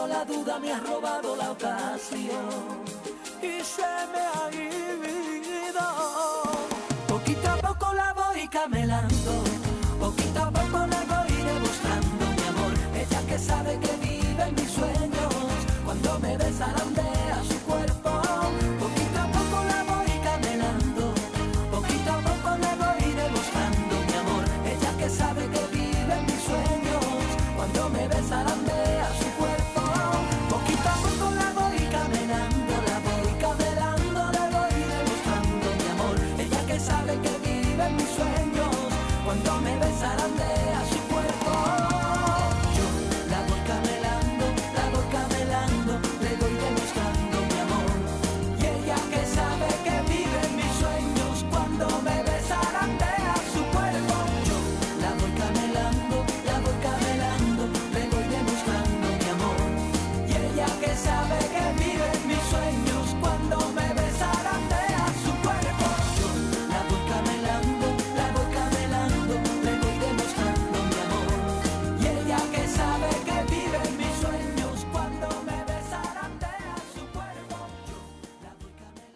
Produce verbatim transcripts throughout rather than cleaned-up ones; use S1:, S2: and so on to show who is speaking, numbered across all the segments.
S1: la duda me ha robado la ocasión y se me ha ido. Poquito a poco la voy camelando, poquito a poco la voy rebuscando, mi amor. Ella que sabe que vive en mis sueños, cuando me desarandea su cuerpo. Poquito a poco la voy camelando, poquito a poco la voy rebuscando, mi amor. Ella que sabe que vive en mis sueños, cuando me desarandea su cuerpo. Poquito a poco la voy camelando, la voy camelando, la voy rebuscando, mi amor. Ella que sabe que vive en mis sueños, cuando me desarandea su cuerpo. Yo la voy camelando, la voy camelando, le voy demostrando, mi amor. Y ella que sabe que vive en mis sueños, cuando me desarandea su cuerpo. Yo la voy camelando, la voy camelando, le voy demostrando, mi amor. Y ella que sabe que vive en mis sueños, cuando me desarandea su cuerpo. Yo la voy camelando, la voy camelando, le voy demostrando, mi amor. Y ella que sabe que vive en mis sueños, cuando me desarandea su cuerpo. Yo la voy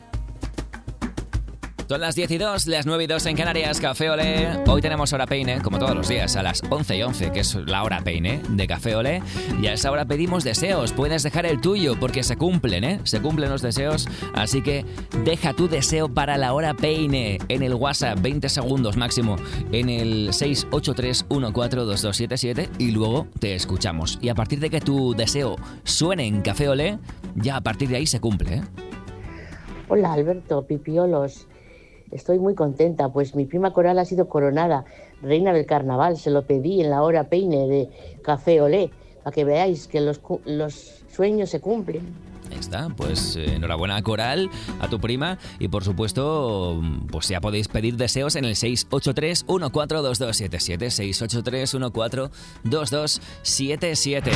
S1: camelando.
S2: Son las diez y dos, las nueve y dos en Canarias, Café Olé. Hoy tenemos hora peine, como todos los días, a las once y once, que es la hora peine de Café Olé. Y a esa hora pedimos deseos. Puedes dejar el tuyo, porque se cumplen, ¿eh? Se cumplen los deseos. Así que deja tu deseo para la hora peine en el WhatsApp, veinte segundos máximo, en el seis ocho tres uno cuatro dos dos siete siete, y luego te escuchamos. Y a partir de que tu deseo suene en Café Olé, ya a partir de ahí se cumple, ¿eh?
S3: Hola Alberto, pipiolos. Estoy muy contenta, pues mi prima Coral ha sido coronada reina del carnaval. Se lo pedí en la hora peine de Café Olé, para que veáis que los, cu- los sueños se cumplen.
S2: Ahí está, pues eh, enhorabuena Coral, a tu prima, y por supuesto, pues ya podéis pedir deseos en el seis ocho tres uno cuatro dos dos siete siete, seis ocho tres uno cuatro dos dos siete siete.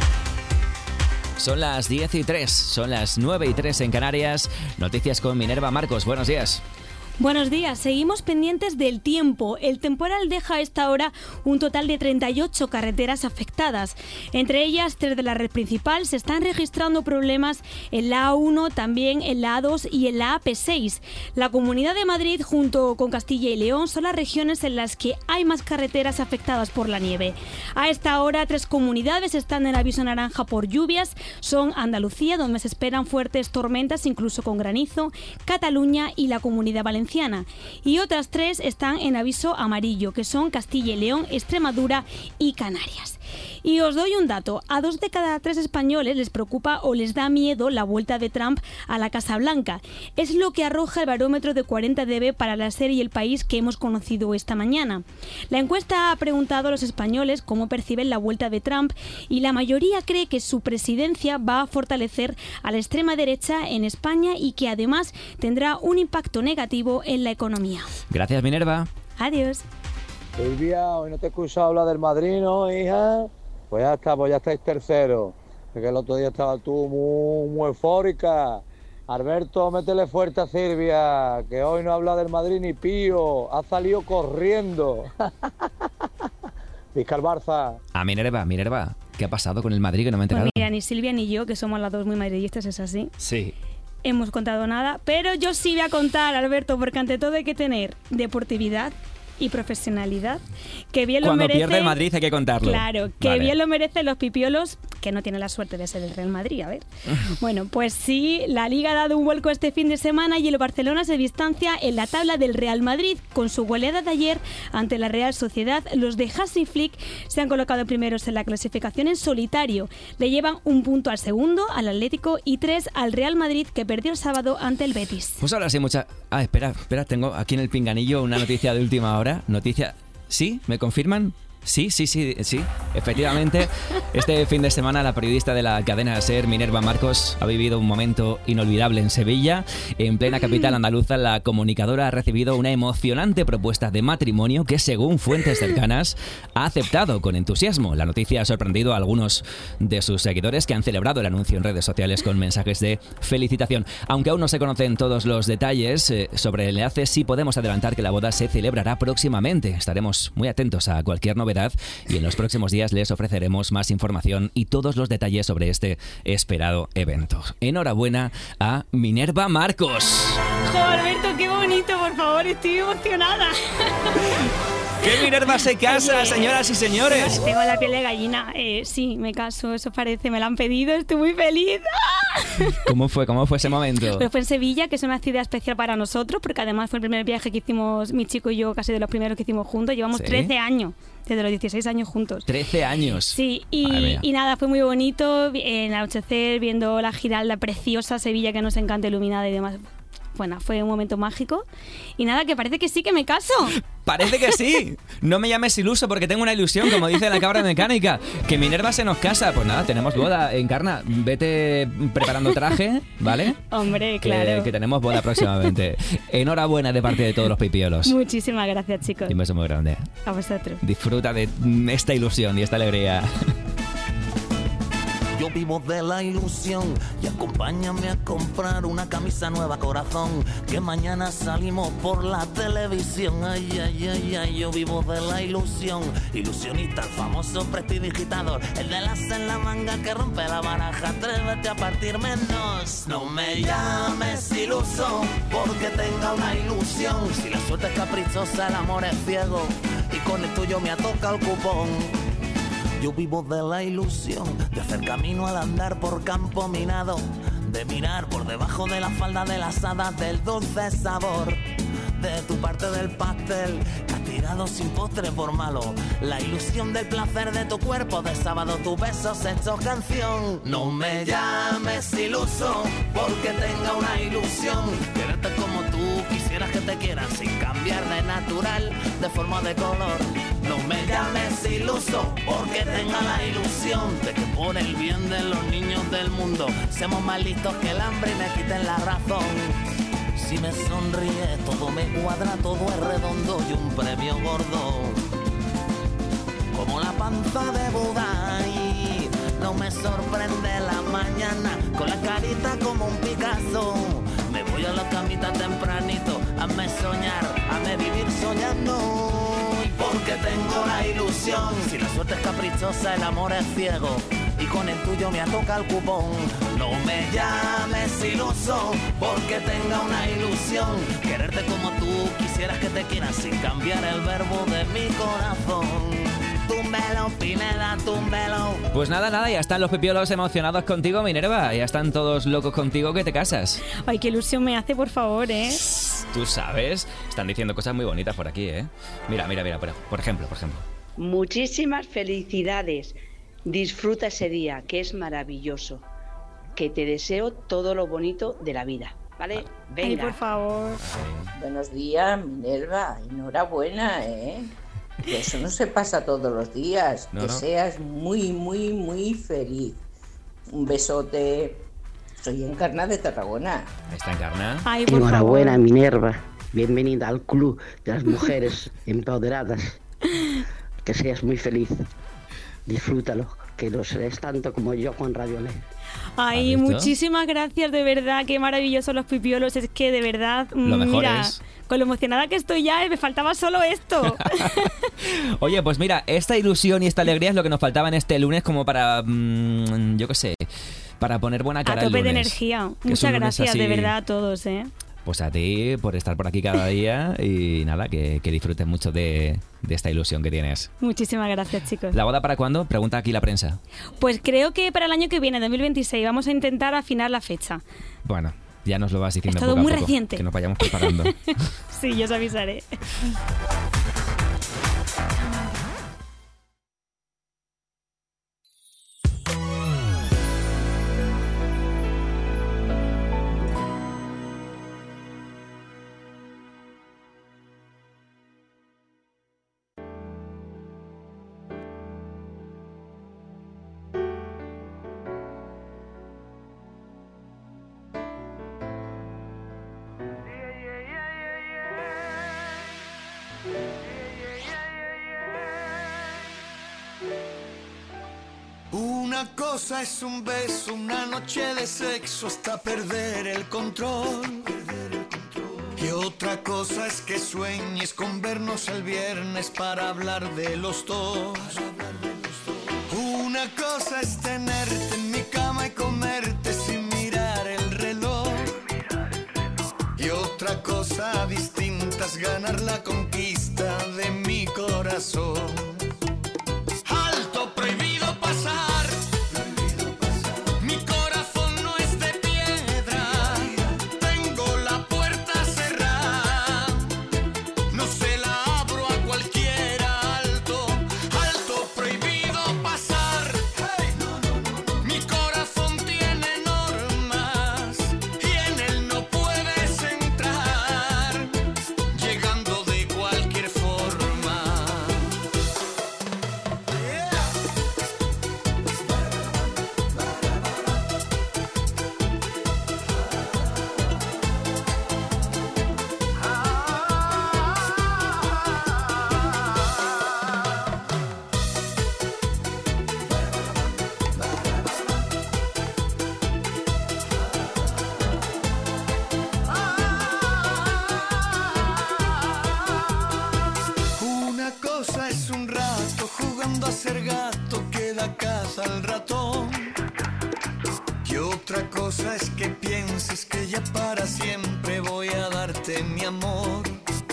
S2: Son las diez y tres, son las nueve y tres en Canarias. Noticias con Minerva Marcos, buenos días.
S4: Buenos días, seguimos pendientes del tiempo. El temporal deja a esta hora un total de treinta y ocho carreteras afectadas. Entre ellas, tres de la red principal. Se están registrando problemas en la A uno, también en la A dos y en la A P seis. La Comunidad de Madrid, junto con Castilla y León, son las regiones en las que hay más carreteras afectadas por la nieve. A esta hora, tres comunidades están en aviso naranja por lluvias. Son Andalucía, donde se esperan fuertes tormentas, incluso con granizo, Cataluña y la Comunidad Valenciana. Y otras tres están en aviso amarillo, que son Castilla y León, Extremadura y Canarias. Y os doy un dato: a dos de cada tres españoles les preocupa o les da miedo la vuelta de Trump a la Casa Blanca. Es lo que arroja el barómetro de cuarenta D B para la serie El País que hemos conocido esta mañana. La encuesta ha preguntado a los españoles cómo perciben la vuelta de Trump, y la mayoría cree que su presidencia va a fortalecer a la extrema derecha en España y que además tendrá un impacto negativo en la economía.
S2: Gracias, Minerva.
S4: Adiós.
S5: Silvia, hoy no te he escuchado hablar del Madrid, ¿no, hija? Pues ya está, pues ya estáis tercero. Porque el otro día estaba tú muy, muy eufórica. Alberto, métele fuerte a Silvia, que hoy no habla del Madrid ni pío. Ha salido corriendo. Vizca el Barça.
S2: A Minerva, Minerva, ¿qué ha pasado con el Madrid que no me he enterado?
S4: Pues mira, ni Silvia ni yo, que somos las dos muy madridistas, es así.
S2: Sí.
S4: Hemos contado nada, pero yo sí voy a contar, Alberto, porque ante todo hay que tener deportividad y profesionalidad, que bien lo
S2: Cuando
S4: merece.
S2: pierde el Madrid hay que contarlo.
S4: Claro, que
S2: Vale.
S4: bien lo merecen los pipiolos, que no tienen la suerte de ser el Real Madrid, a ver. Bueno, pues sí, la Liga ha dado un vuelco este fin de semana y el Barcelona se distancia en la tabla del Real Madrid. Con su goleada de ayer ante la Real Sociedad, los de Hansi Flick se han colocado primeros en la clasificación en solitario. Le llevan un punto al segundo, al Atlético, y tres al Real Madrid, que perdió el sábado ante el Betis.
S2: Pues ahora sí, mucha... Ah, espera, espera, tengo aquí en el pinganillo una noticia de última hora. Noticia... ¿Sí? ¿Me confirman? Sí, sí, sí, sí, efectivamente. Este fin de semana la periodista de la cadena SER, Minerva Marcos, ha vivido un momento inolvidable en Sevilla. En plena capital andaluza, la comunicadora ha recibido una emocionante propuesta de matrimonio que, según fuentes cercanas, ha aceptado con entusiasmo. La noticia ha sorprendido a algunos de sus seguidores, que han celebrado el anuncio en redes sociales con mensajes de felicitación. Aunque aún no se conocen todos los detalles eh, sobre el enlace, sí podemos adelantar que la boda se celebrará próximamente. Estaremos muy atentos a cualquier novedad novedad y en los próximos días les ofreceremos más información y todos los detalles sobre este esperado evento. Enhorabuena a Minerva Marcos.
S4: ¡Jo, Alberto, qué bonito! Por favor, estoy emocionada.
S2: ¡Que Minerva se casa, señoras y señores!
S4: Tengo la piel de gallina. Eh, sí, me caso, eso parece. Me lo han pedido, estoy muy feliz.
S2: ¿Cómo fue? ¿Cómo fue ese momento?
S4: Pues fue en Sevilla, que es una ciudad especial para nosotros, porque además fue el primer viaje que hicimos mi chico y yo, casi de los primeros que hicimos juntos. Llevamos
S2: ¿Sí?
S4: trece años, desde los dieciséis años juntos.
S2: trece años.
S4: Sí, y, y nada, fue muy bonito, en el anochecer, viendo la Giralda preciosa, Sevilla que nos encanta, iluminada y demás. Bueno, fue un momento mágico. Y nada, que parece que sí que me caso.
S2: Parece que sí. No me llames iluso porque tengo una ilusión, como dice la cabra mecánica. Que Minerva se nos casa. Pues nada, tenemos boda. Encarna, vete preparando traje, ¿vale?
S4: Hombre,
S2: que,
S4: claro.
S2: Que tenemos boda próximamente. Enhorabuena de parte de todos los pipiolos.
S4: Muchísimas gracias, chicos.
S2: Y un beso muy grande.
S4: A vosotros.
S2: Disfruta de esta ilusión y esta alegría.
S6: Yo vivo de la ilusión y acompáñame a comprar una camisa nueva, corazón, que mañana salimos por la televisión. Ay, ay, ay, ay, yo vivo de la ilusión. Ilusionista, el famoso prestidigitador, el de las en la manga que rompe la baraja. Atrévete a partir menos. No me llames iluso porque tenga una ilusión. Si la suerte es caprichosa, el amor es ciego y con el tuyo me ha tocado el cupón. Yo vivo de la ilusión de hacer camino al andar por campo minado, de mirar por debajo de la falda de las hadas del dulce sabor de tu parte del pastel, que has tirado sin postre por malo. La ilusión del placer de tu cuerpo, de sábado tus besos hechos canción. No me llames iluso porque tenga una ilusión. Quererte como tú quisieras que te quieran, sin cambiar de natural, de forma o de color. No me llames iluso porque tenga la ilusión de que por el bien de los niños del mundo seamos más listos que el hambre y me quiten la razón. Si me sonríe todo me cuadra, todo es redondo y un premio gordo, como la panza de Buda. Y no me sorprende la mañana con la carita como un Picasso. Me voy a la camita tempranito, hazme soñar, hazme vivir soñando. Porque tengo la ilusión, si la suerte es caprichosa, el amor es ciego y con el tuyo me atoca el cupón. No me llames iluso porque tenga una ilusión. Quererte como tú quisieras que te quieran, sin cambiar el verbo de mi corazón. Túmbelo, Pineda, túmbelo.
S2: Pues nada, nada, ya están los pipiolos emocionados contigo, Minerva. Ya están todos locos contigo que te casas.
S4: Ay, qué ilusión me hace, por favor, ¿eh?
S2: Tú sabes, están diciendo cosas muy bonitas por aquí, ¿eh? Mira, mira, mira, por, por ejemplo, por ejemplo.
S7: Muchísimas felicidades. Disfruta ese día, que es maravilloso. Que te deseo todo lo bonito de la vida, ¿vale? Venga.
S4: Ay, por favor.
S8: Buenos días, Minerva. Enhorabuena, ¿eh? Que eso no se pasa todos los días.
S2: No,
S8: que
S2: no.
S8: seas muy, muy, muy feliz. Un besote. Soy Encarna de Tarragona.
S2: ¿Está Encarna?
S4: Ay, por
S9: Enhorabuena,
S4: favor.
S9: Minerva. Bienvenida al club de las mujeres empoderadas. Que seas muy feliz. Disfrútalo, que lo serás tanto como yo con Radio L.
S4: Ay,
S2: ¿Has visto?
S4: muchísimas gracias, de verdad, qué maravillosos los pipiolos. Es que, de verdad,
S2: Lo mejor
S4: mira,
S2: es-
S4: con lo emocionada que estoy ya, me faltaba solo esto.
S2: Oye, pues mira, esta ilusión y esta alegría es lo que nos faltaba en este lunes como para, mmm, yo qué sé, para poner buena
S4: A
S2: cara el
S4: tope de
S2: lunes.
S4: energía.
S2: Que es un
S4: Muchas
S2: lunes
S4: gracias,
S2: así.
S4: de verdad, a todos, ¿eh?
S2: Pues a ti por estar por aquí cada día y nada, que, que disfrutes mucho de, de esta ilusión que tienes.
S4: Muchísimas gracias, chicos.
S2: ¿La boda para cuándo? Pregunta aquí la prensa.
S4: Pues creo que para el año que viene, dos mil veintiséis, vamos a intentar afinar la fecha.
S2: Bueno, ya nos lo vas diciendo
S4: Es todo
S2: poco a
S4: muy
S2: poco,
S4: reciente.
S2: que nos vayamos preparando.
S4: Sí, yo os avisaré.
S10: Una cosa es un beso, una noche de sexo hasta perder el control. Y otra cosa es que sueñes con vernos el viernes para hablar de los dos. Una cosa es tenerte en mi cama y comerte sin mirar el reloj. Y otra cosa distinta es ganar la conquista de mi corazón. Alto, prohibido pasar. Mi corazón no es de piedra. Tengo la puerta cerrada. No se la abro a cualquiera. Alto, alto, prohibido pasar. Mi corazón tiene normas y en él no puedes entrar, llegando de cualquier forma. Una cosa es un rato jugando a ser gato que da caza al ratón. Y otra cosa es que pienses que ya para siempre voy a darte mi amor.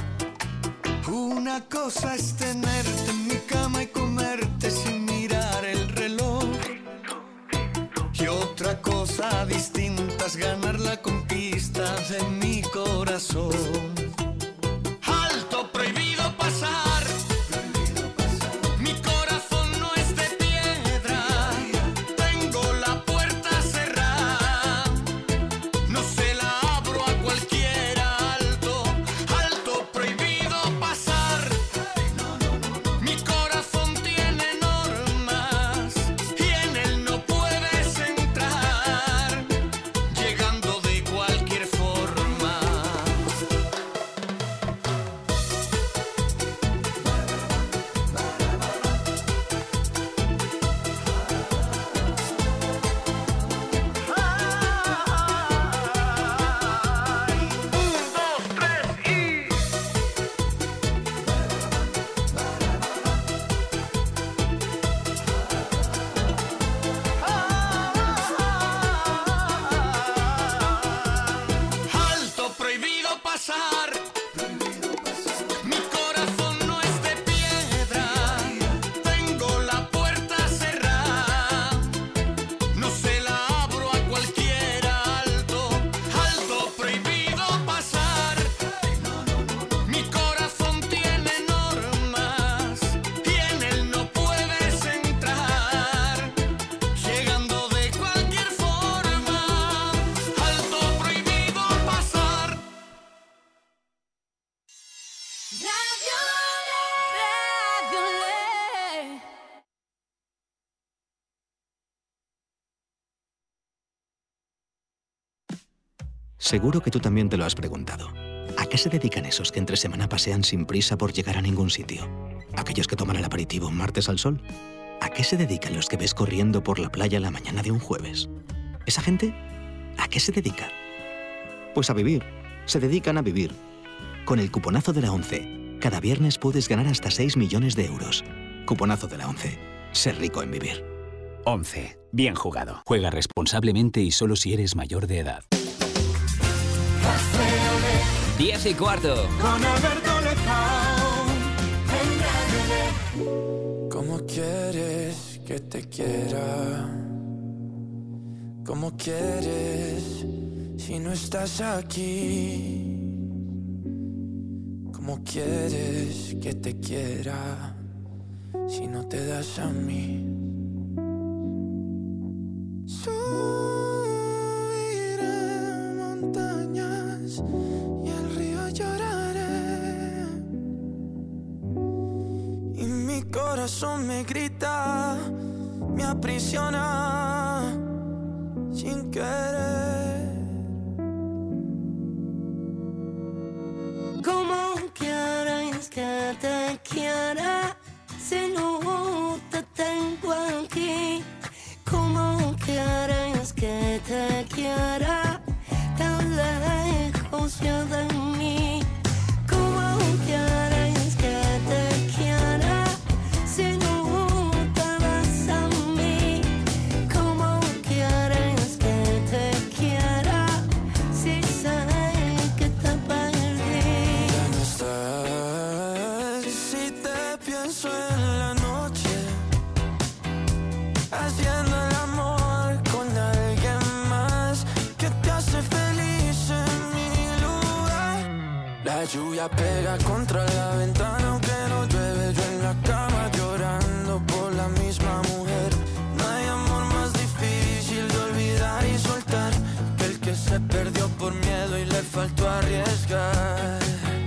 S10: Una cosa es tenerte en mi cama y comerte sin mirar el reloj. Y otra cosa distinta es ganar la conquista de mi corazón. Alto, prohibido pasar. Mi corazón no es de piedra. Tengo la puerta cerrada. No se la abro a cualquiera. Alto, alto, prohibido pasar. Mi corazón tiene normas y en él no puedes entrar, llegando de cualquier forma. Alto, prohibido pasar. Mi corazón no es de piedra. Tengo la puerta cerrada. No se la abro a cualquiera. Alto, alto, prohibido pasar. Mi corazón tiene normas y en él no puedes entrar, llegando de cualquier forma. Alto, prohibido pasar.
S11: Seguro que tú también te lo has preguntado. ¿A qué se dedican esos que entre semana pasean sin prisa por llegar a ningún sitio? ¿Aquellos que toman el aperitivo un martes al sol? ¿A qué se dedican los que ves corriendo por la playa la mañana de un jueves? ¿Esa gente? ¿A qué se dedica? Pues a vivir. Se dedican a vivir. Con el cuponazo de la ONCE, cada viernes puedes ganar hasta seis millones de euros. Cuponazo de la ONCE. Ser rico en vivir.
S12: once. Bien jugado. Juega responsablemente y solo si eres mayor de edad.
S2: diez y cuarto.
S1: Con Alberto Lezao.
S13: ¿Cómo quieres que te quiera? ¿Cómo quieres si no estás aquí? ¿Cómo quieres que te quiera si no te das a mí? Subiré montañas y el río lloraré, y mi corazón me grita, me aprisiona sin querer.
S1: ¿Cómo quieres que te quiera si no te tengo aquí? ¿Cómo quieres que te quiera tan lejos ya de mí?
S13: lluvia pega contra la ventana, aunque no llueve, yo en la cama llorando por la misma mujer. No hay amor más difícil de olvidar y soltar que el que se perdió por miedo y le faltó arriesgar.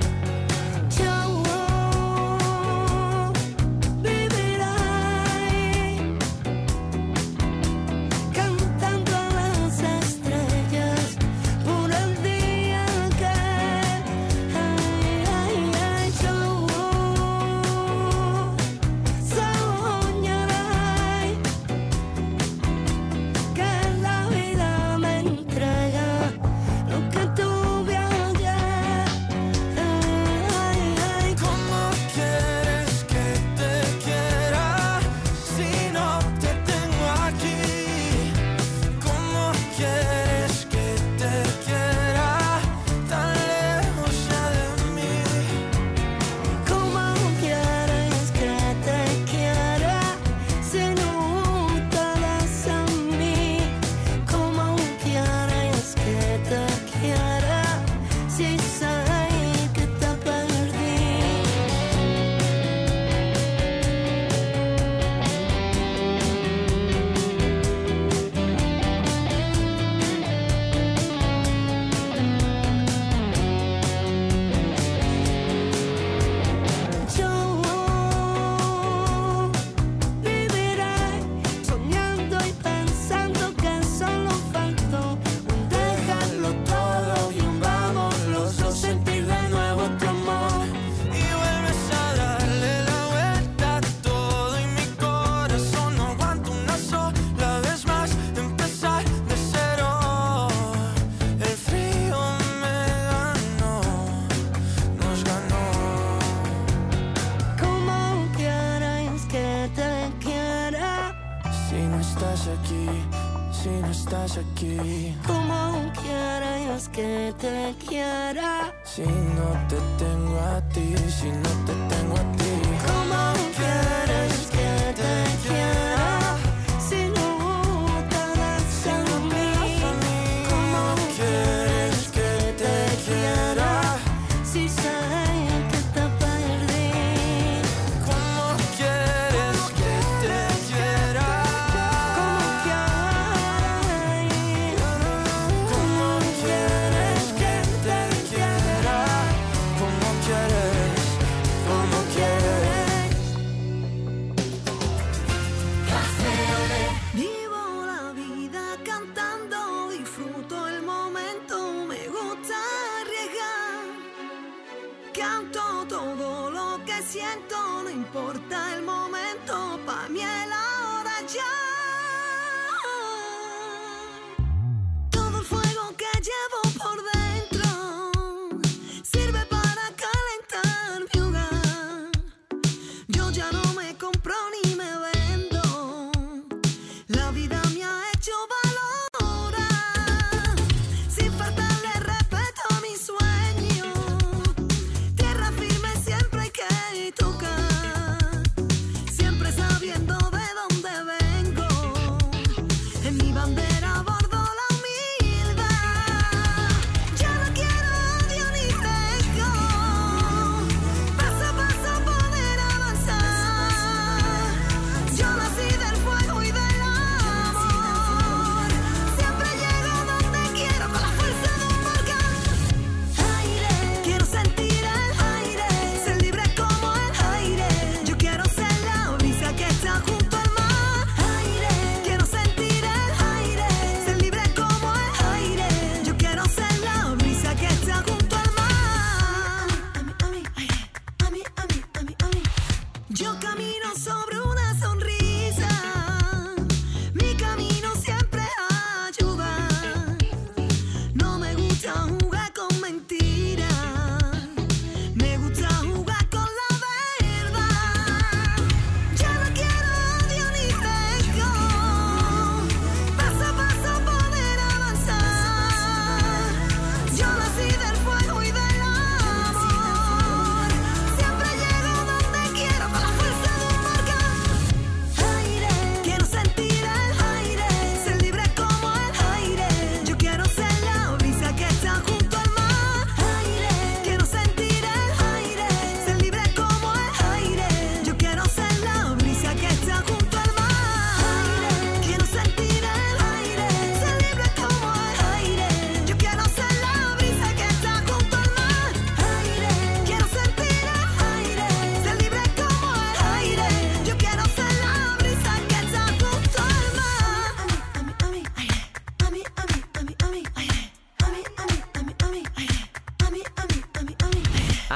S13: Aquí.
S1: Como quieres que te quiera.
S13: Si no te tengo a ti, si no te tengo a ti.
S1: Como quieres que te quiera. Si no te das a mí. Como quieres que te quiera. Si sé que te perdí.
S13: Como quieres que te quiera.
S1: Siento, no importa el momento, pa' mí el ahora ya. Todo el fuego que llevo por dentro sirve para calentar mi hogar. Yo ya no me compro ni me vendo, la vida me ha hecho valorar, sin faltarle respeto a mis sueños. Tierra firme siempre hay que tocar, siempre sabiendo de dónde vengo. En mi bandera bordo la humildad. Ya no quiero odio ni rencor, paso a paso poder avanzar. Yo nací del fuego y del amor, siempre llego donde quiero con la fuerza de un volcán. Aire, quiero sentir el aire, ser libre como el aire. Yo quiero ser la brisa que está junto al mar. Aire, quiero sentir el aire,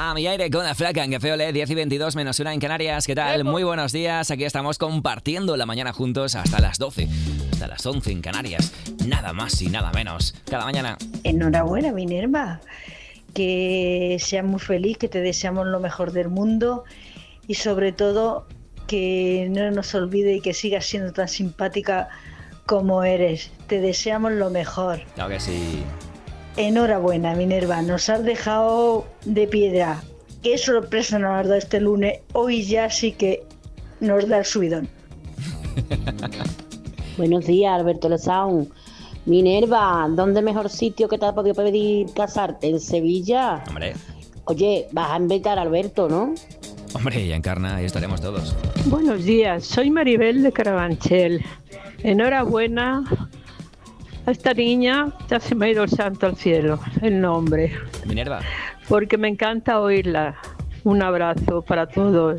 S2: A mi aire con la flaca en Café Olé, diez y veintidós menos una en Canarias. ¿Qué tal? Muy buenos días. Aquí estamos compartiendo la mañana juntos hasta las doce, hasta las once en Canarias. Nada más y nada menos. Cada mañana.
S14: Enhorabuena, Minerva. Que seas muy feliz, que te deseamos lo mejor del mundo y sobre todo que no nos olvide y que sigas siendo tan simpática como eres. Te deseamos lo mejor.
S2: Claro que sí.
S14: Enhorabuena, Minerva, nos has dejado de piedra. Qué sorpresa nos has dado este lunes. Hoy ya sí que nos da el subidón.
S3: Buenos días, Alberto Lezaun. Minerva, ¿dónde mejor sitio que te ha podido pedir casarte? ¿En Sevilla?
S2: Hombre.
S3: Oye, vas a invitar a Alberto, ¿no?
S2: Hombre, y en Encarna, ahí estaremos todos.
S15: Buenos días, soy Maribel de Carabanchel. Enhorabuena. A esta niña ya se me ha ido el santo al cielo, el nombre.
S2: Minerva.
S15: Porque me encanta oírla. Un abrazo para todos.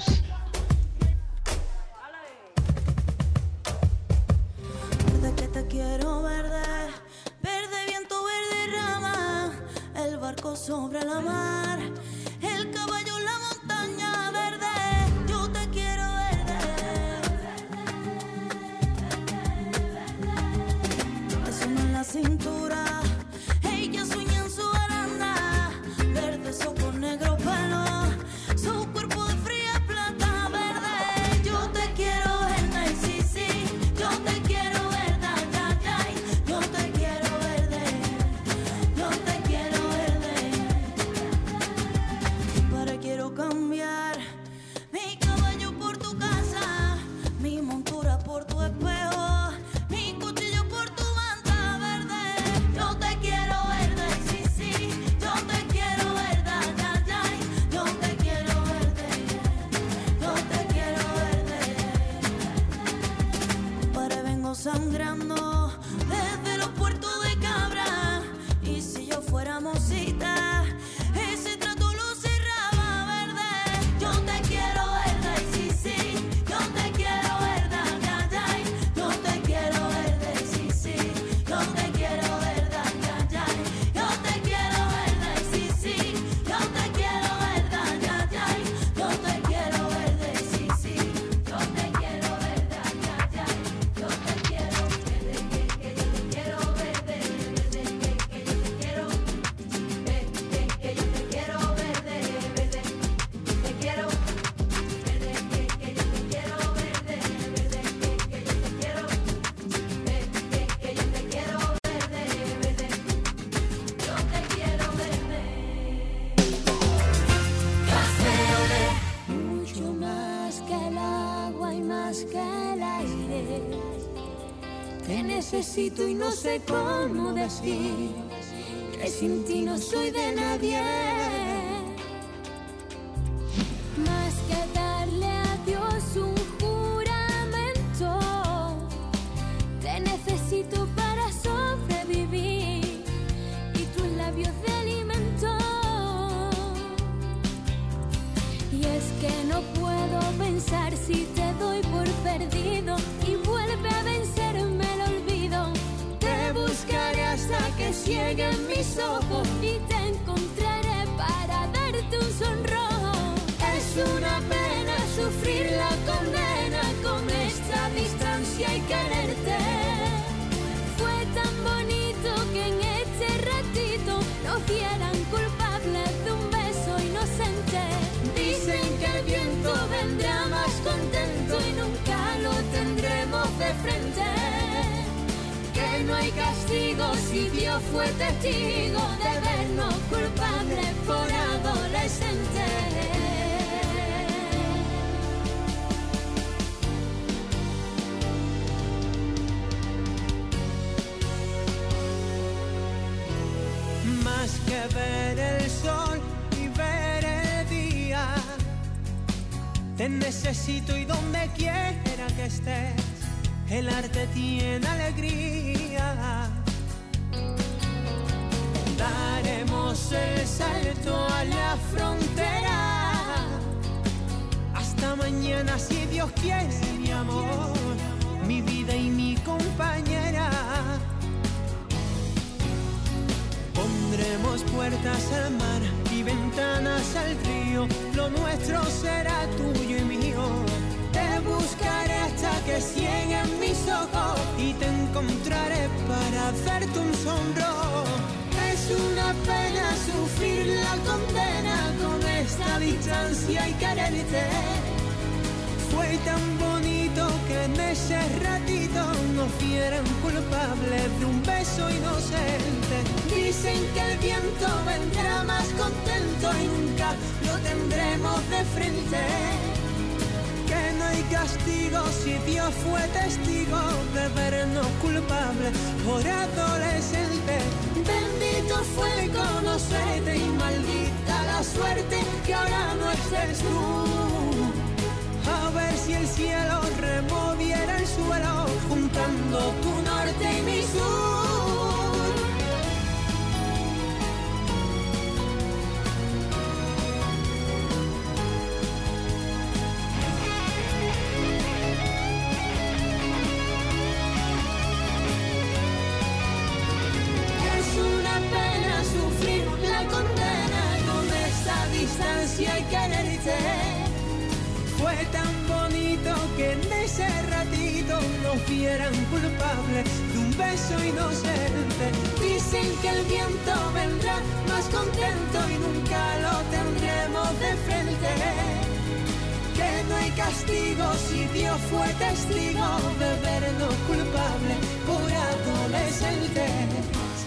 S16: Verde que te quiero, verde, verde viento, verde rama, el barco sobre la mar, el caballo en la montaña, verde, yo te quiero, verde. En la cintura, ella sueña en su baranda, verde soco negro pelo, su cuerpo de fría plata, verde, yo te quiero verde, sí, sí, yo te quiero verde, ay, ay, yo te quiero verde, yo te quiero verde, para quiero cambiar mi caballo por tu casa, mi montura por tu espejo. Sangrando desde los puertos de Cabra, y si yo fuera mosita, ese trato lo cerraba, verde. Yo te quiero verde, sí, sí, yo te quiero verde, ay, ay, yo te quiero verde, sí, sí, yo te quiero verde, ay, ay, yo te quiero verde, sí, sí, yo te quiero verde, ay, ay, yo te quiero verde, sí, sí, yo te quiero verde, ay, ay, yo te mucho más que el agua y más que el aire. Te necesito y no sé cómo decir que sin ti no soy de nadie. Más que darle a Dios un juramento, te necesito para sobrevivir y tus labios de alimento. Y es que no puedo pensar si te doy por perdido y vuelve a vencerme el olvido. Te buscaré hasta que cieguen mis ojos y te encontraré para darte un sonrojo. Es una pena sufrir la condena con esta distancia y quererte. Fue tan bonito que en este ratito nos dieran culpables de un beso inocente. Dicen que el viento vendrá más contento y nunca lo tendremos de frente. Que no hay castigo si Dios fue testigo de vernos culpables por adolescentes.
S17: Más que ver el sol y ver el día, te necesito y donde quiera que estés, el arte tiene alegría. Daremos el salto a la frontera. Hasta mañana si Dios quiere, mi amor, mi vida y mi compañera. Pondremos puertas al mar y ventanas al río, lo nuestro será tuyo y mío. Te buscaré hasta que cieguen mis ojos y te encontraré para hacerte un sonrojo. Es una pena sufrir la condena con esta distancia y quererte. Fue tan bonito que en ese ratito nos vieran culpables de un beso inocente. Dicen que el viento vendrá más contento y nunca lo tendremos de frente. Que no hay castigo si Dios fue testigo de vernos culpables por adolescentes. Bendito fue conocerte y maldita la suerte que ahora no estés tú. A ver si el cielo removiera el suelo juntando tu norte y mi sur. Es una pena sufrir la condena con esta distancia y quererte. Fue tan bonito que en ese ratito nos vieran culpables de un beso inocente. Dicen que el viento vendrá más contento y nunca lo tendremos de frente. Que no hay castigo si Dios fue testigo de vernos culpables por adolescentes.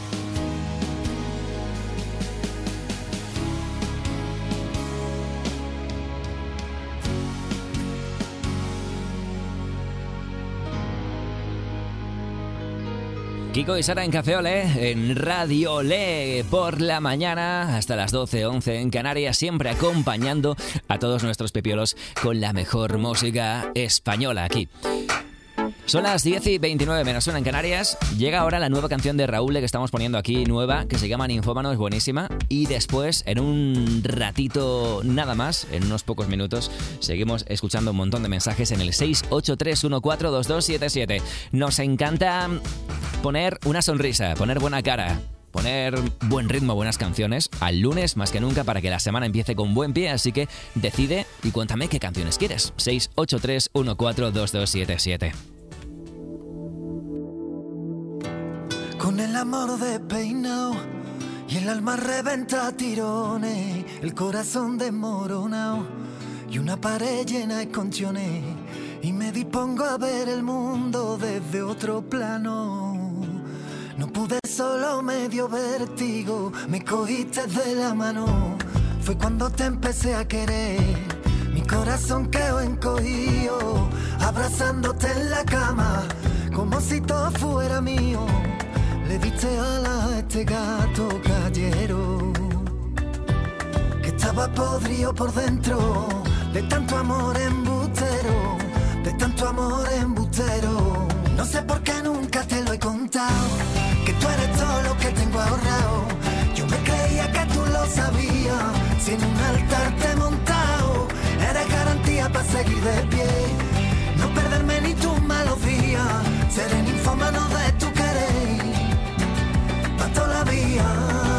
S2: Kiko y Sara en Café Olé, en Radio Olé, por la mañana hasta las doce, once en Canarias, siempre acompañando a todos nuestros pepiolos con la mejor música española aquí. Son las diez y veintinueve menos una en Canarias. Llega ahora la nueva canción de Raúl que estamos poniendo aquí, nueva, que se llama Ninfómano, es buenísima. Y después, en un ratito nada más, en unos pocos minutos, seguimos escuchando un montón de mensajes en el seis ocho tres uno cuatro dos dos siete siete. Nos encanta poner una sonrisa, poner buena cara, poner buen ritmo, buenas canciones al lunes más que nunca para que la semana empiece con buen pie, así que decide y cuéntame qué canciones quieres. seis ocho tres uno cuatro dos dos siete siete.
S10: Con el amor despeinado y el alma reventa a tirones, el corazón desmoronado y una pared llena de esconchones, y me dispongo a ver el mundo desde otro plano. No pude, solo me dio vértigo, me cogiste de la mano. Fue cuando te empecé a querer, mi corazón quedó encogido, abrazándote en la cama, como si todo fuera mío. Le diste alas a este gato callejero, que estaba podrido por dentro, de tanto amor embustero, de tanto amor embustero. No sé por qué nunca te lo he contado, que tú eres todo lo que tengo ahorrado. Yo me creía que tú lo sabías, si en un altar te he montado, eres garantía para seguir de pie, no perderme ni tus malos días, seré ninfómano de tu querer, pa' toda la vida.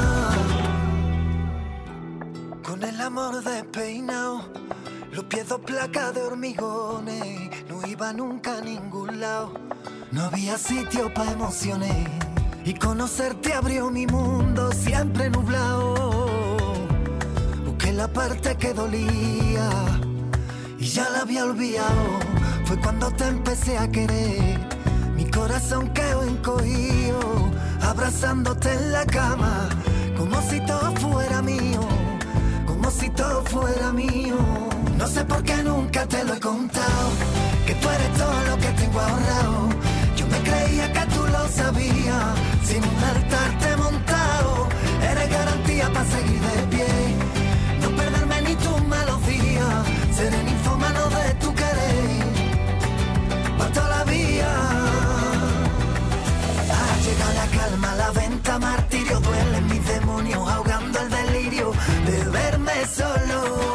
S10: Con el amor despeinado, los pies dos placas de hormigones, no iba nunca a ningún lado, no había sitio pa' emociones, y conocerte abrió mi mundo siempre nublado. Busqué la parte que dolía y ya la había olvidado. Fue cuando te empecé a querer, mi corazón quedó encogido, abrazándote en la cama, como si todo fuera mío, como si todo fuera mío. No sé por qué nunca te lo he contado, que tú eres todo lo que tengo ahorrado. Yo me creía que tú lo sabías, sin un altar te he montado, eres garantía para seguir de pie, no perderme ni tus malos días, seré ninfómano de tu querer, pa' toda la vida. Ha llegado la calma, la venta, martirio, duelen mis demonios, ahogando el delirio de verme solo.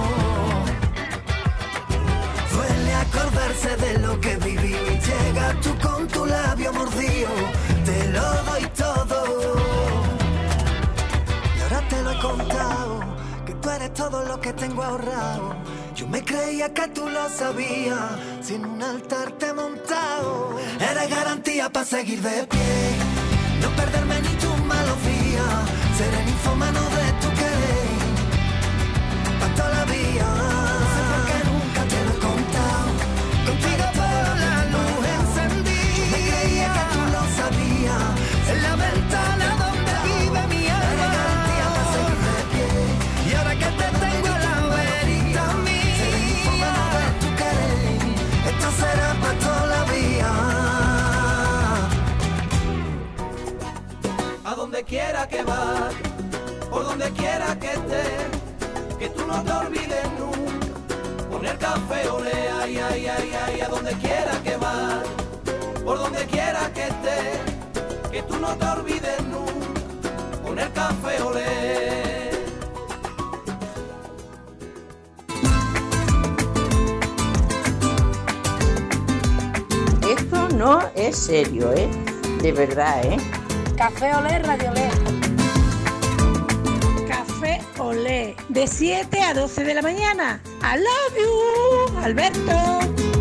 S10: Duele acordarse de lo que viví, llega tú con tu labio mordido, te lo doy todo, y ahora te lo he contado,
S1: todo lo que tengo ahorrado. Yo me creía que tú lo sabías, sin un altar te he montado. Eres garantía para seguir de pie, no perderme ni tus malos días. Seré ninfómano de tu querer, pa' toda la vida. No sé por qué nunca te lo he contado, contigo por la luz encendí. Me creía que tú lo sabías, en la ventana donde vive mi alma. Eres garantía para seguir de pie, y ahora que te tengo a la verita a mí, seré ninfómano de tu querer, esto será pa' toda la vida. A donde quiera que vas, por donde quiera que estés, que tú no te olvides nunca, poner café olé, ay, ay, ay, ay, a donde quiera que vas, por donde quiera que estés, que tú no te olvides nunca, poner café olé.
S8: Esto no es serio, ¿eh? De verdad, ¿eh?
S18: Café Olé, Radio Olé. Café Olé, de siete a doce de la mañana. I love you, Alberto.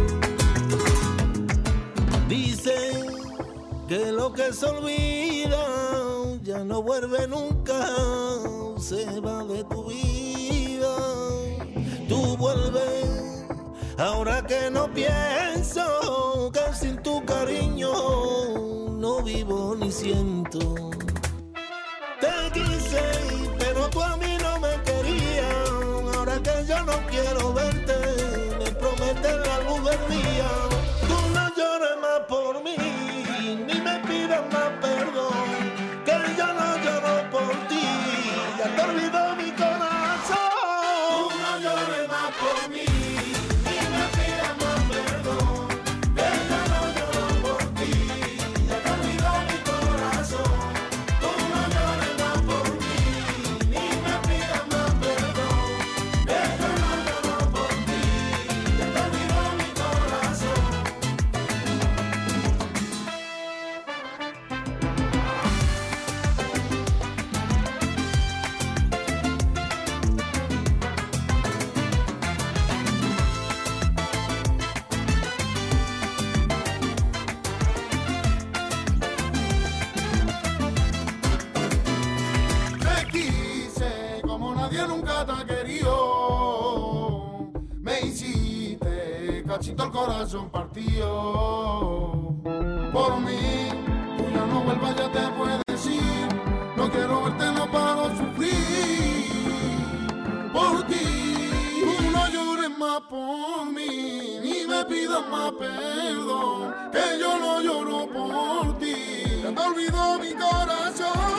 S6: Dicen que lo que se olvida ya no vuelve nunca, se va de tu vida. Tú vuelves, ahora que no pienso, que sin tu cariño no vivo ni siento. Te quise, pero tú a mí no me querías. Ahora que yo no quiero verte, me prometes la luz del día. Tú no llores más por mí, ni me pidas más perdón, que yo no lloro por ti, ya te olvidó mi corazón. Tú no llores más por mí, ni me pidas más perdón, que yo no lloro por ti, ya te olvidó mi corazón. Tú no llores más por mí, ni me pidas más perdón, que yo no lloro por ti, ya te olvidó mi corazón.
S19: Te quise como nadie nunca te ha querido. Me hiciste cachito el corazón partido. Por mí, tú ya no vuelvas, ya te puedes decir. No quiero verte, no paro de sufrir. Por ti, tú no llores más por mí, ni me pidas más perdón, que yo no lloro por ti. Ya te olvidó mi corazón.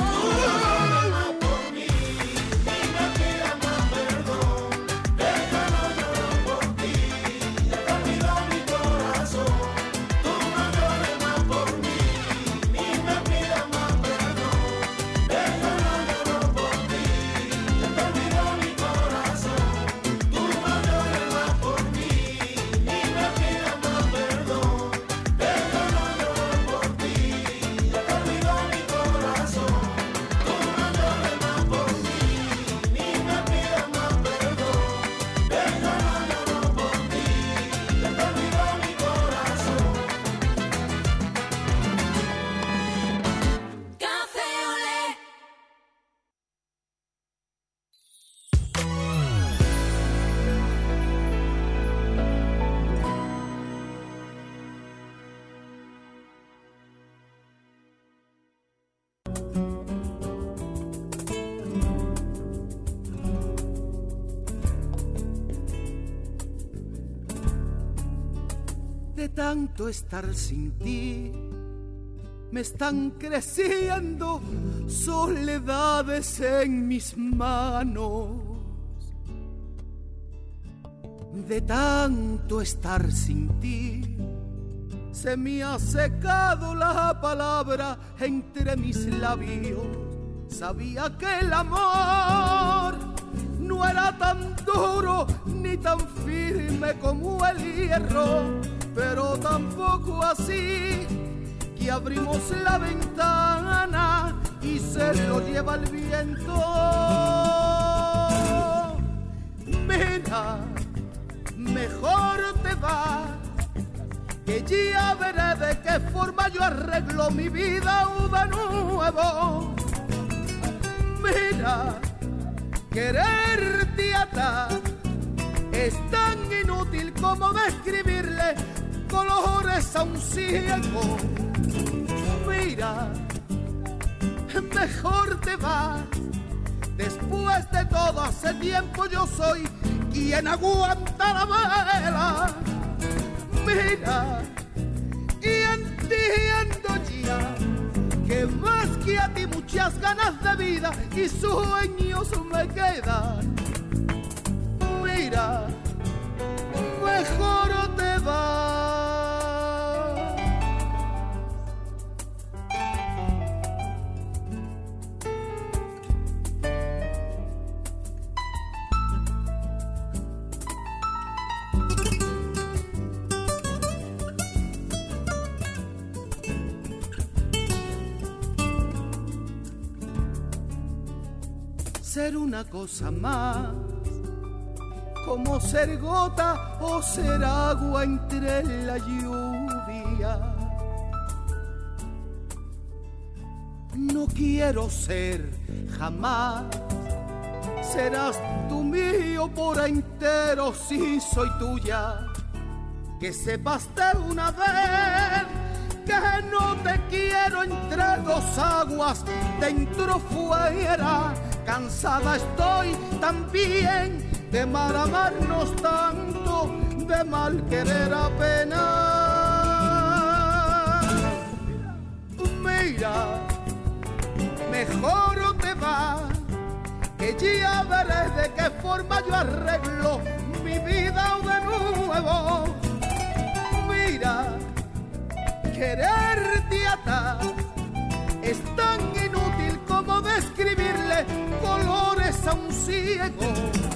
S17: De tanto estar sin ti, me están creciendo soledades en mis manos. De tanto estar sin ti, se me ha secado la palabra entre mis labios. Sabía que el amor no era tan duro ni tan firme como el hierro, pero tampoco así que abrimos la ventana y se lo lleva el viento.
S20: Mira, mejor te vas, que ya veré de qué forma yo arreglo mi vida de nuevo. Mira, quererte atar es tan inútil como describirle colores a un ciego. Mira, mejor te vas. Después de todo, hace tiempo yo soy quien aguanta la vela. Mira, y entiendo ya que más que a ti muchas ganas de vida y sueños me quedan. Mira, mejor te vas. Ser una cosa más, como ser gota o ser agua entre la lluvia. No quiero ser jamás, serás tú mío por entero si soy tuya. Que sepas de una vez que no te quiero entre dos aguas, dentro fuera. Cansada estoy también de mal amarnos tanto, de mal querer apenas. Mira, mejor te vas, que ya veré de qué forma yo arreglo mi vida de nuevo. Mira, quererte atar es tan inútil como describirle colores a un ciego.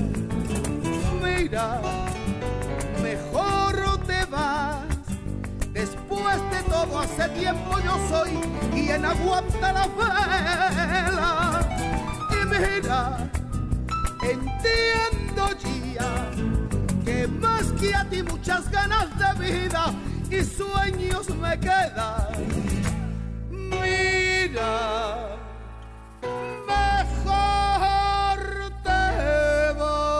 S20: Mira, mejor te vas. Después de todo, hace tiempo yo soy quien aguanta la vela. Y mira, entiendo ya que más que a ti muchas ganas de vida y sueños me quedan. Mira, mejor te vas.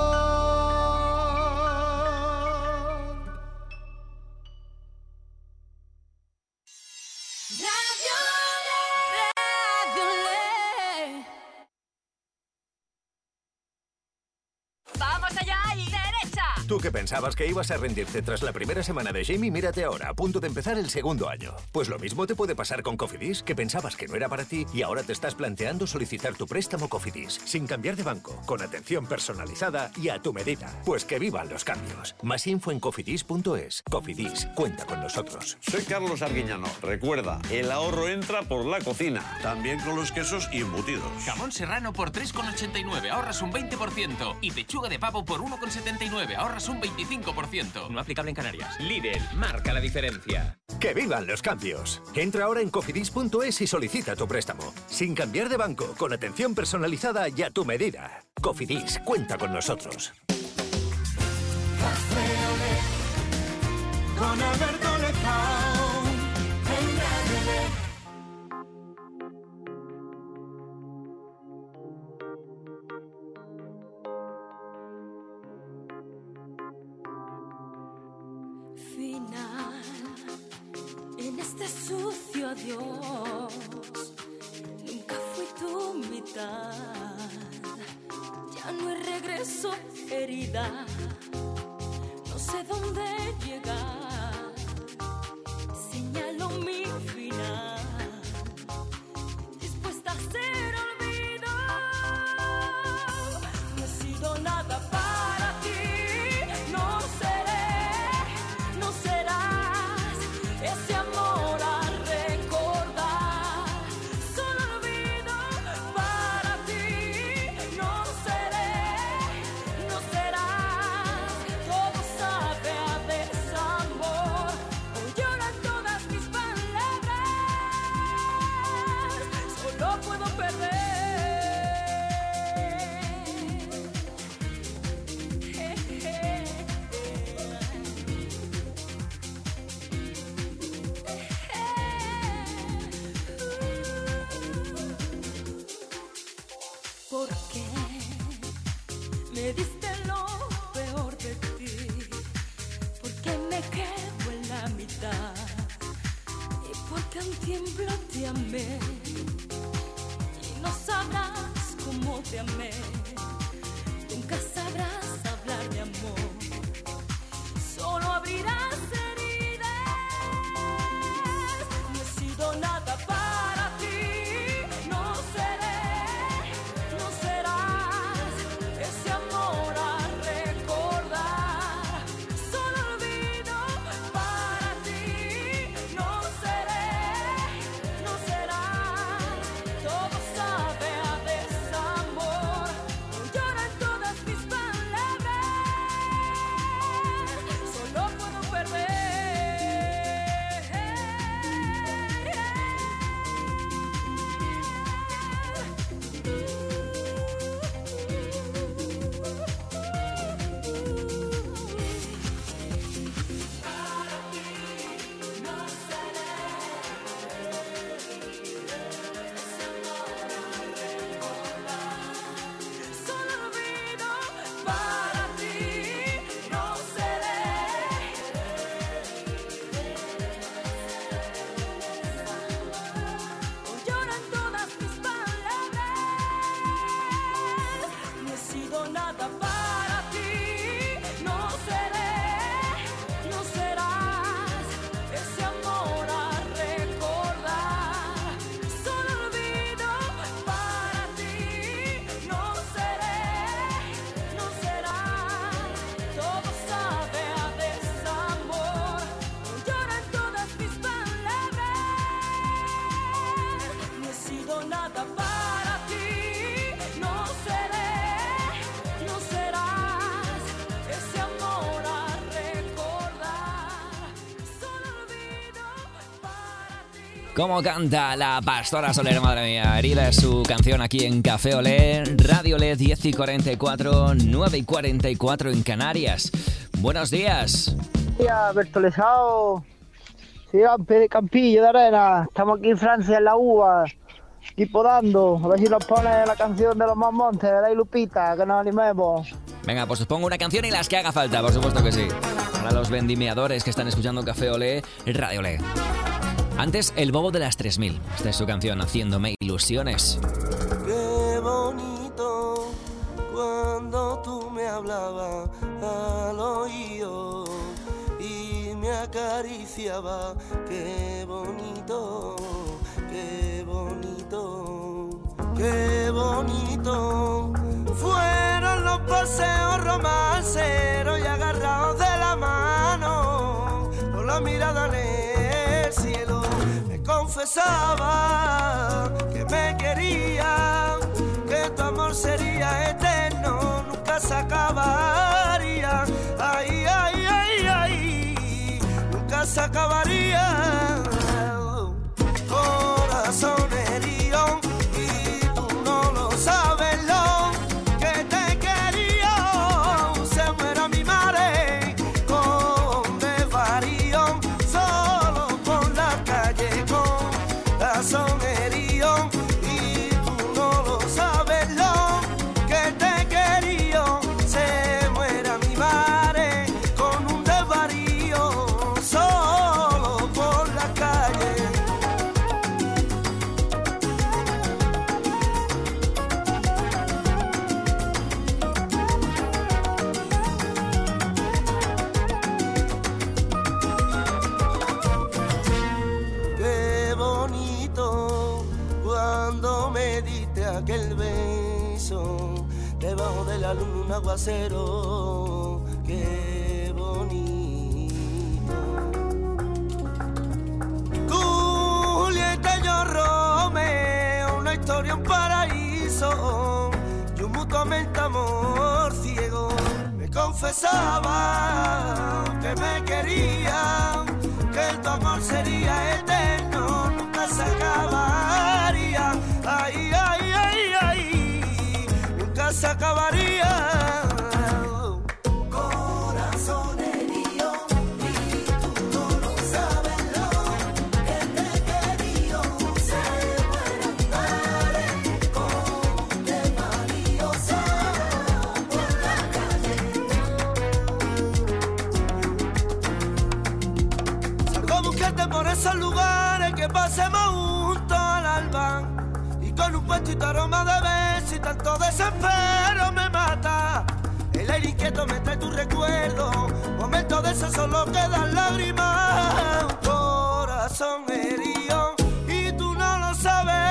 S21: ¡Vamos allá y derecha!
S22: Tú que pensabas que ibas a rendirte tras la primera semana de Jamie, mírate ahora, a punto de empezar el segundo año. Pues lo mismo te puede pasar con Cofidis, que pensabas que no era para ti y ahora te estás planteando solicitar tu préstamo Cofidis, sin cambiar de banco, con atención personalizada y a tu medida. Pues que vivan los cambios. Más info en cofidis punto es. Cofidis, cuenta con nosotros.
S23: Soy Carlos Arguiñano. Recuerda, el ahorro entra por la cocina, también con los quesos y embutidos.
S24: Jamón serrano por tres con ochenta y nueve, ahorras un veinte por ciento. Y pechuga de pavo por uno con setenta y nueve, ahorras un veinticinco por ciento.
S12: No aplicable en Canarias. Lidl, marca la diferencia.
S22: ¡Que vivan los cambios! Entra ahora en cofidis punto es y solicita tu préstamo. Sin cambiar de banco, con atención personalizada y a tu medida. Cofidis, cuenta con nosotros.
S1: Con Alberto Lezao, en Radio D.
S16: Final en este sucio adiós, nunca fui tu mitad, ya no hay regreso, herida, no sé dónde llegar, señalo mi final, dispuesta a ser olvido, no he sido nada para ti, no seré, no serás ese amor a recordar, solo olvido para ti, no seré, no serás, todo sabe a desamor, hoy lloran todas mis palabras, solo puedo perder.
S1: me diste lo peor de ti, porque me quedo en la mitad y porque un tiempo te amé y no sabrás cómo te amé, nunca sabrás hablar de amor, solo abrirás heridas, no he sido nada para ti, no seré, no serás ese amor a recordar, solo olvido para ti, no seré, no serás, todo sabe a desamor, lloran todas mis palabras, solo puedo perder. Solo olvido para ti, no seré. Lloran todas mis palabras, no he sido nada para ti, no seré, no serás ese amor a recordar, solo olvido para ti, no seré, no serás, todo sabe a desamor, lloran todas mis palabras, no he sido nada para ti, no seré, no serás ese amor a recordar, solo olvido para ti.
S2: ¿Cómo canta la Pastora Soler? Madre mía, Herida es su canción aquí en Café Olé, Radio Olé, diez y cuarenta y cuatro, nueve y cuarenta y cuatro en Canarias. Buenos días.
S4: Día, Bertolezao. Sí, Ampe de Campillo de Arena. Estamos aquí en Francia, en la uva. Aquí podando. A ver si nos pone la canción de los más montes, de la Lupita, que nos animemos.
S2: Venga, pues os pongo una canción y las que haga falta, por supuesto que sí. Para los vendimiadores que están escuchando Café Olé, Radio Olé. Antes, El Bobo de las tres mil. Esta es su canción, Haciéndome Ilusiones.
S5: Qué bonito cuando tú me hablabas al oído y me acariciaba. Qué bonito, qué bonito, qué bonito. Fueron los paseos romanceros y agarrados de la mano, con la mirada en el cielo. Me confesaba que me quería, que tu amor sería eterno, nunca se acabaría. Ay, ay, ay, ay, nunca se acabaría. Corazón herido y tú no lo sabes lo que te quería. Se muera mi madre con desvarío, solo por la calle con corazón herido y tú no lo sabes lo que te quería. Se muera mi madre con un desvarío, solo por la calle. Qué bonito cuando me diste aquel beso debajo de la luna, un aguacero. Qué bonito. Julieta y yo Romeo, una historia, un paraíso y un mutuamente amor ciego. Me confesaba que me quería, que tu amor sería eterno, nunca se acabaría. Ay, ay, ay, ay, nunca se acabaría. Corazón herido y tú no lo sabes lo que te quería. Se muera mi madre con desvarío, solo por la con un puestito aroma de beso y tanto desespero me mata. El aire inquieto me trae tu recuerdo, momentos de esos solo quedan lágrimas. Un corazón herido y tú no lo sabes.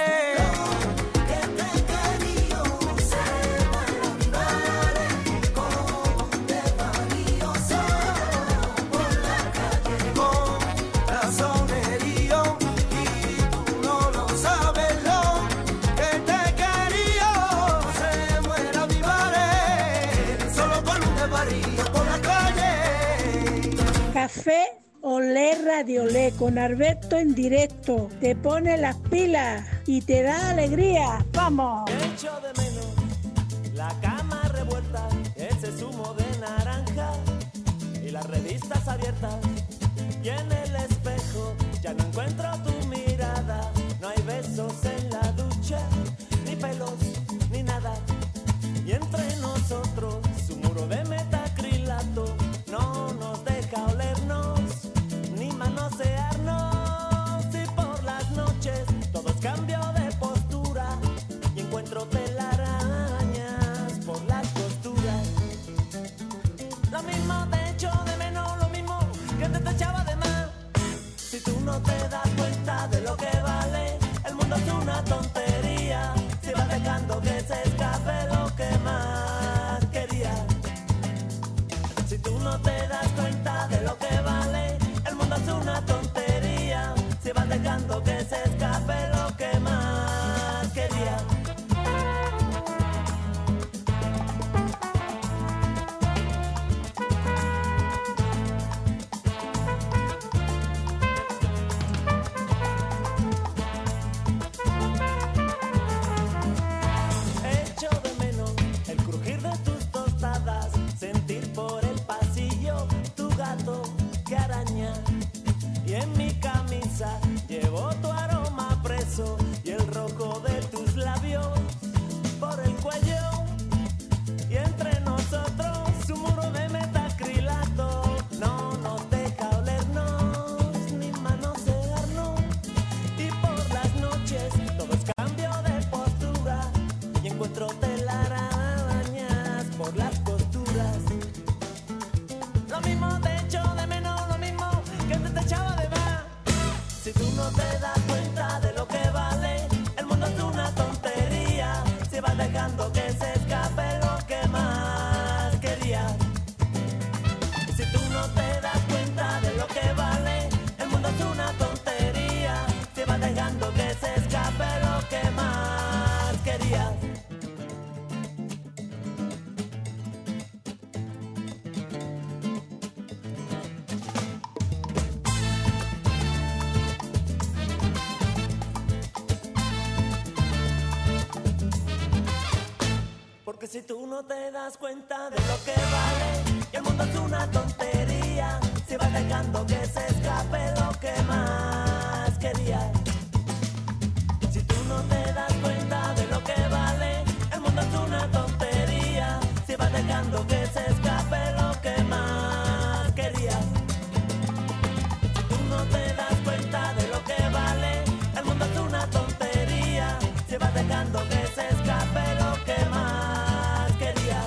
S18: Café Olé Radio Olé con Alberto en directo. Te pone las pilas y te da alegría. ¡Vamos!
S1: Echo de menos la cama revuelta, ese zumo de naranja y las revistas abiertas. Y en el espejo ya no encuentro tu mirada. No hay besos en la ducha, ni pelos, ni nada. Y entre nosotros su muro de metacrilato no nos deja olernos ni manosearnos. Y por las noches todos cambio de postura y encuentro telarañas por las costuras. Lo mismo te echo de menos, lo mismo que te, te echaba de más. Si tú no te das cuenta de lo que vale, el mundo es una tontería. Si vas dejando que se escape lo que más querías. Si tú no te das cuenta de lo que vale, el mundo es una tontería. Si vas dejando que se escape lo que más querías. Echo de menos el crujir de tus tostadas, sentir por el pasillo tu gato que araña. Y en mi camisa llevo tu aroma preso y el rojo de tus labios por el cuello. Y entre nosotros su muro de metacrilato no nos deja olernos ni manosearnos. Y por las noches todo es cambio de postura y encuentro telarañas por las costuras. Lo mismo te echo de menos, lo mismo que te, te echaba de más. Si tú no te das cuenta de lo que vale, el mundo es una tontería. Si vas dejando que se escape lo que más querías. Si tú no te das cuenta de lo que vale, el mundo es una tontería. Si vas dejando que se escape lo que más querías. Porque si tú no te das cuenta de lo que vale, y el mundo es una tontería. Si vas dejando que se escape lo que más querías. Si tú no te das cuenta de lo que vale, el mundo es una tontería. Si vas dejando que se escape lo que más querías. Si tú no te das cuenta de lo que vale, el mundo es una tontería. Si vas dejando que se escape lo que más querías.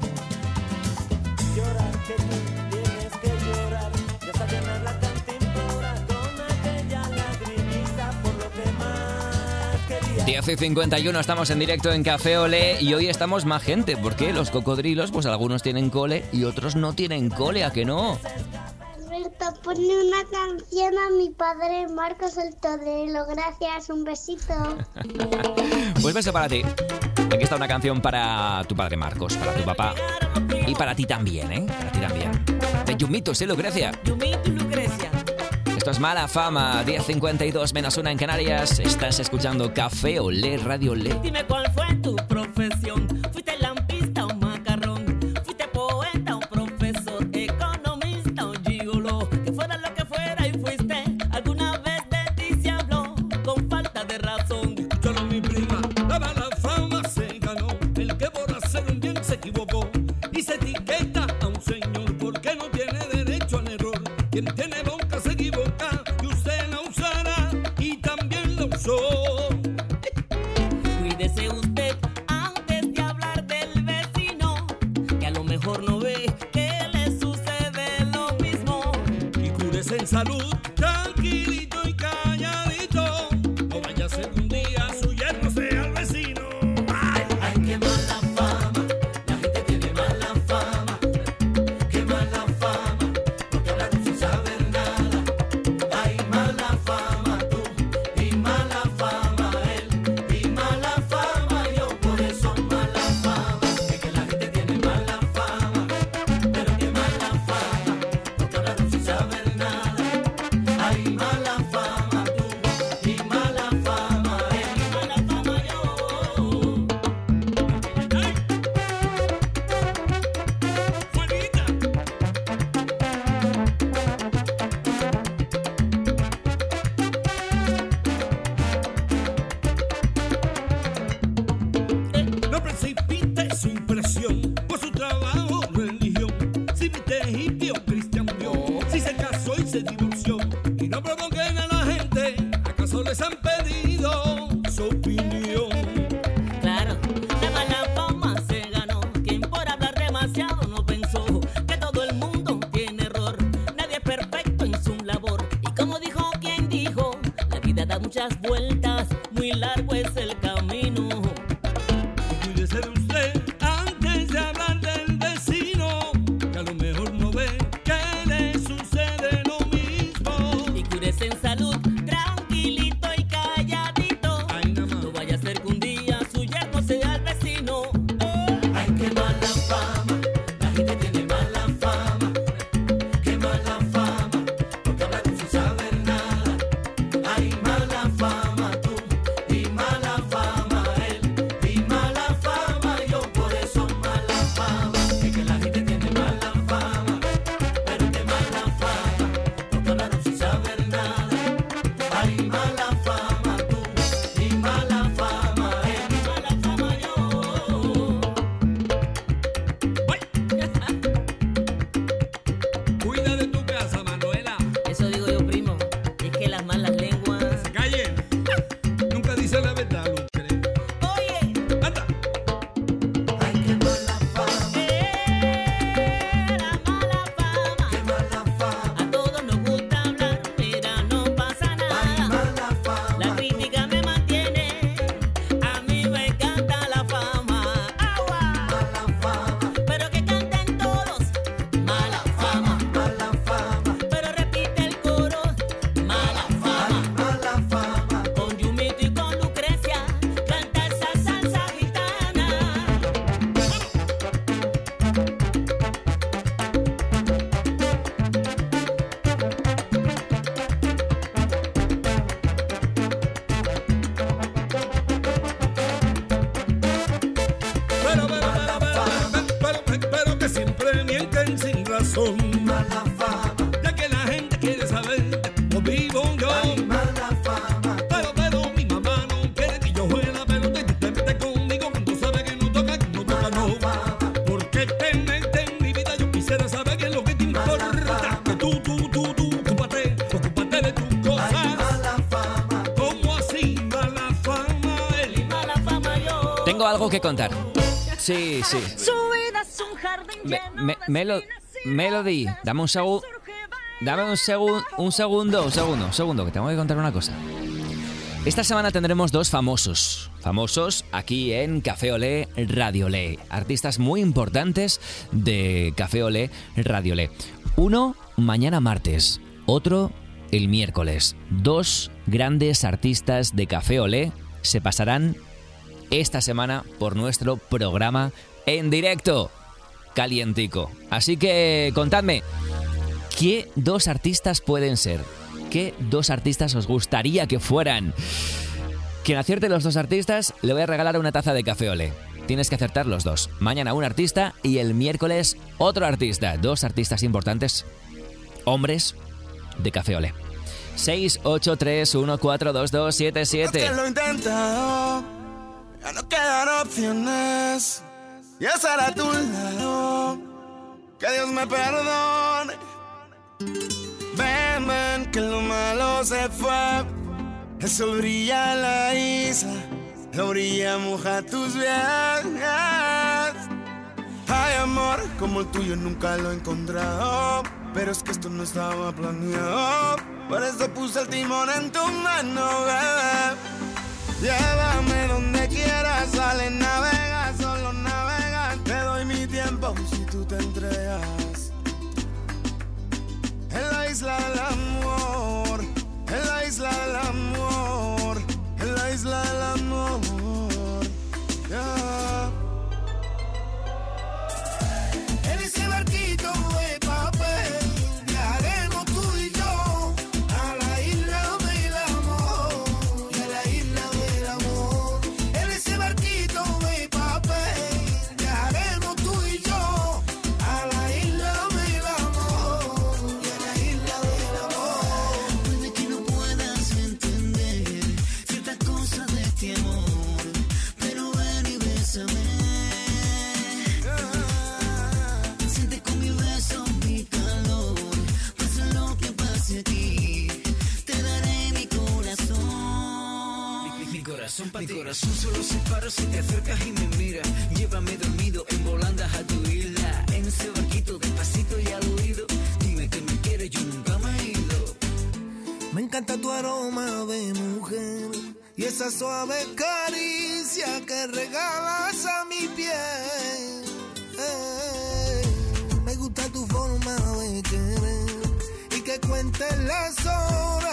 S1: Llorar que tú tienes que llorar, ya hasta llenar la cantimplora con aquella lagrimita por lo que más querías.
S2: diez y cincuenta y uno, estamos en directo en Café Olé y hoy estamos más gente, porque los cocodrilos, pues algunos tienen cole y otros no tienen cole, ¿a que no?
S7: Alberto, ponle una canción a mi padre Marcos el Torero. Gracias, un besito.
S2: Pues beso para ti. Aquí está una canción para tu padre Marcos, para tu papá y para ti también, ¿eh? Para ti también. De Yumito, sí, Lucrecia.
S9: Yumito y Lucrecia.
S2: Esto es Mala Fama, diez cincuenta y dos menos una en Canarias. Estás escuchando Café Olé, Radio Olé.
S9: Dime cuál fue tu profesión. ¿Fuiste lampista o macarrón? ¿Fuiste poeta o profesor? ¿Economista o gigoló? Que fuera lo que fuera y fuiste. ¿Alguna vez de ti se habló? Con falta de razón.
S11: Solo mi prima, la mala fama se ganó. El que por hacer un bien se equivocó. Y se etiqueta a un señor porque no tiene derecho al error. Quien tiene boca se equivoca y usted la usará y también la usó. salud, tranquilito y calladito. No vaya a ser que un día su yerno sea el vecino. ¡Ay!
S1: Ay, qué mala fama, la gente tiene mala fama. Qué mala fama, porque hablar sin saber nada. Ay, mala fama tú, y mala fama él, y mala fama yo, por eso mala fama. Es que la gente tiene mala fama, pero qué mala fama, porque hablar sin saber nada. Ay, mala fama tú, y mala fama él, y mala fama yo.
S11: No precipite su impresión por su trabajo o religión. Si viste hippie o cristian vio, si se casó y se divorció. Y no provoquen a la gente, ¿acaso les han pedido su opinión?
S9: Claro, la mala fama se ganó. Quien por hablar demasiado no pensó que todo el mundo tiene error. Nadie es perfecto en su labor. Y como dijo quien dijo, la vida da muchas vueltas, muy largo es el camino.
S11: Cuídese de usted antes de hablar del vecino, que a lo mejor no ve que le sucede lo mismo.
S9: Y cuídese en salud, tranquilito y calladito. No vaya a ser que un día su yerno sea el vecino.
S1: Ay, qué mala fama, la gente tiene mala fama. Qué mala fama, porque hablar sin saber nada. Ay, mala fama tú, y mala fama él, y mala fama yo, por eso mala fama. Es que la gente tiene mala fama, pero qué mala fama, porque hablar sin saber nada. Ay, mala fama tú, y mala fama él, y mala fama yo.
S11: Cuida de tu casa, Manuela.
S9: Eso digo yo, primo. Es que las malas lenguas.
S11: Calle. Nunca dice la verdad, Lucre.
S9: Oye.
S11: Anda.
S1: Ay, qué mala fama.
S9: La mala fama.
S1: Qué mala fama.
S9: A todos nos gusta hablar, mira, no pasa nada.
S1: Ay, mala fama.
S9: La crítica me mantiene, a mí me encanta la fama. Agua.
S1: Mala fama.
S9: Pero que canten todos. Mala fama.
S1: Mala fama.
S9: Pero repite el coro. Mala fama.
S1: Mala fama.
S9: Con Yumito y con Lucrecia canta esa salsa gitana.
S11: Pero, pero, pero, pero, pero, pero que siempre mienten sin razón.
S1: Mala fama.
S11: Ya que la gente quiere saber cómo vivo yo.
S1: Ay, mala fama.
S11: Pero, pero mi mamá no quiere que yo juegue la pelota y tú te metes conmigo cuando sabes que no toca, que no toca, no. ¿Por qué te metes en mi vida? Yo quisiera saber qué es lo que te importa. Que tú, tú, tú, tú, ocúpate, ocúpate de tus cosas.
S1: Ay, mala fama.
S11: ¿Cómo así? Mala fama, él.
S9: Mala fama yo.
S2: Tengo algo que contar. Sí, sí.
S16: Su vida es un jardín
S2: Me-
S16: lleno
S2: me-
S16: de
S2: Melo- Melody, dame un segundo. Dame un, segu- un segundo, un segundo, un segundo, que tengo que contar una cosa. Esta semana tendremos dos famosos, famosos aquí en Café Olé, Radio Olé, artistas muy importantes de Café Olé, Radio Olé. Uno mañana martes, otro el miércoles. Dos grandes artistas de Café Olé se pasarán esta semana por nuestro programa en directo, calientico. Así que contadme, ¿qué dos artistas pueden ser? ¿Qué dos artistas os gustaría que fueran? Quien acierte los dos artistas, le voy a regalar una taza de Café Olé. Tienes que acertar los dos. Mañana un artista y el miércoles otro artista. Dos artistas importantes, hombres de Café Olé. seis ocho tres uno cuatro dos dos siete siete.
S5: Es que lo he intentado, ya no quedan opciones. Y estar a tu lado, que Dios me perdone. Ven, ven, que lo malo se fue. El sol brilla en la isla, la orilla moja tus pies. Hay amor como el tuyo nunca lo he encontrado. pero es que esto no estaba planeado. Por eso puse el timón en tu mano, bebé. Llévame donde quieras, sale, navega, solo navega. Te doy mi tiempo si tú te entregas. En la isla del amor, en la isla del amor, en la isla del amor, yeah. En ese barquito de papel viajaremos tú y yo a la isla del amor, y a la isla del amor. En ese barquito de papel viajaremos tú y yo a la isla del amor, y a la isla del amor.
S6: Puede que no puedas entender ciertas cosas de este amor, pero ven y bésame. Siente con mi beso mi calor, pase lo que pase aquí, te daré mi corazón. Mi, mi- mi corazón para ti. Mi corazón solo se para si te acercas y me miras. Llévame dormido en volandas a tu isla, en ese barquito despacito y al oído. Dime que me quieres, yo nunca me he ido.
S5: Me encanta tu aroma de mujer y esa suave caricia que regalas a mi piel. Eh, me gusta tu forma de querer y que cuentes las horas